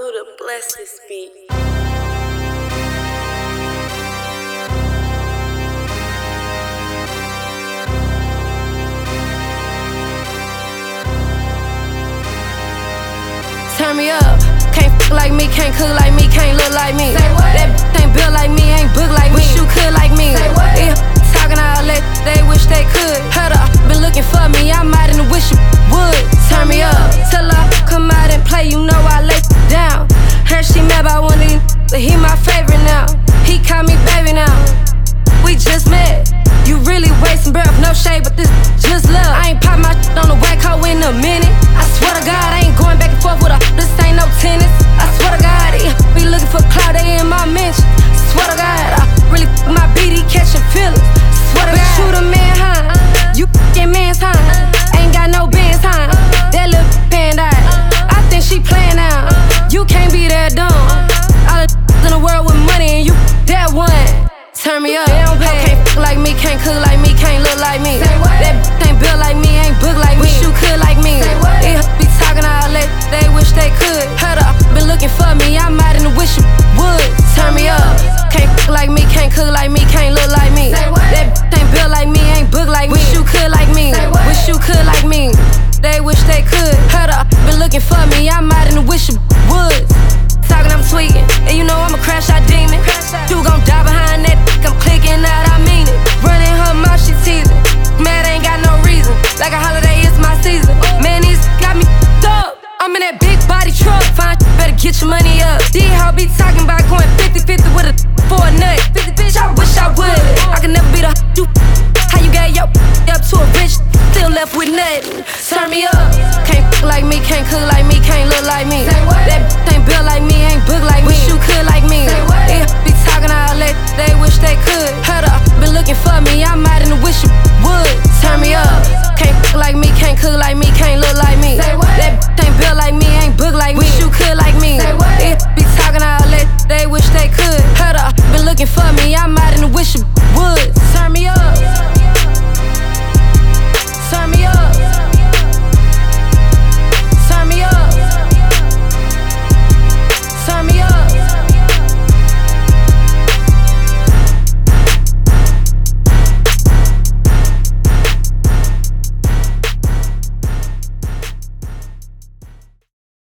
Buddha bless this beat. Turn me up. Can't f like me, can't cook like me, can't look like me. That ain't built like me, ain't book like me. Wish you could like me. Yeah, talking all that, they wish they could. Heard her, been looking for me, I might and wish you would. Turn me up, till I come out and play, you know I lay down. Heard she mad by one of these, but he my favorite now. He call me baby now. We just met. You really wasting breath, no shade, but this just love. I ain't pop my shit on the whack hoe in a minute. I swear to God, I ain't going back and forth with her. This ain't no tennis. I swear to God, be looking for cloud, they in my mention. Swear to God, I really my BD catching feelings. Swear to God, you the man, huh? You f***ing man's, huh? Ain't got no bands, huh? That little panda, I think she playing now. You can't be that dumb. All the in the world with money and you that one. Turn me up. Can't f like me, can't cook like me, can't look like me. That ain't built like me, ain't book like me. Wish you could like me. Yeah, be talking all that, they wish they could. Heard her, been looking for me, I might and wish you would. Turn me up. Can't f like me, can't cook like me, can't look like me. That ain't built like me, ain't book like me. Wish you could like me. Wish you could like me. They wish they could. Heard her, been looking for me, I might and wish you would. Talking, I'm tweaking, and you know I'm a crash out demon. You gon' die behind that, I'm clicking out, I mean it. Running her mouth, she teasing. Mad ain't got no reason, like a holiday, it's my season. Man, these got me up. I'm in that big body truck, fine, better get your money up. D-How be talking about going 50-50 with a for a nut. Bitch, I wish I would. I could never be the you. How you got your up to a bitch, still left with nothing. Turn me up. Can't like me, can't cook like me, can't look like me. That ain't built like me, ain't book like me. Wish you could like me. Yeah, be talking all that, they wish they could. Heard her, been looking for me, I might and wish you would. Turn me up. Can't like me, can't cook like me, can't look